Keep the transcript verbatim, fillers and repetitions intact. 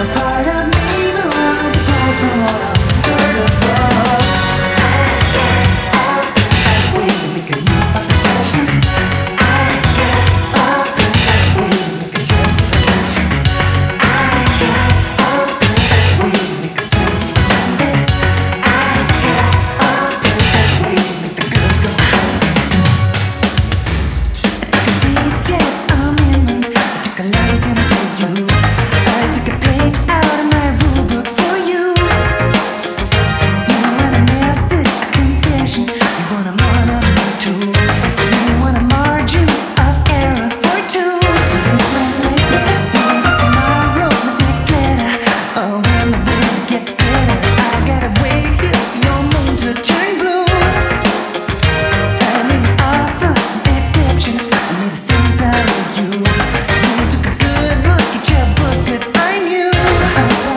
Part of me belongs apart from what I've heard above. That way to make a new perception. I get up that way to make a justification. I get up that way to make a sentiment. I get up that way to make the girls go crazy. I took a big jet on inland. I took a leg into you. I took a page out of my rule book for you. You want a message, a confession. You want a more of me too. You want a margin of error for two. It's not late, maybe tomorrow, the next letter. Oh, when the weather gets better, I gotta wait here for your moon to turn blue. I made an offer, exception. I made a sense out of you. You took a good look at your book that I knew. I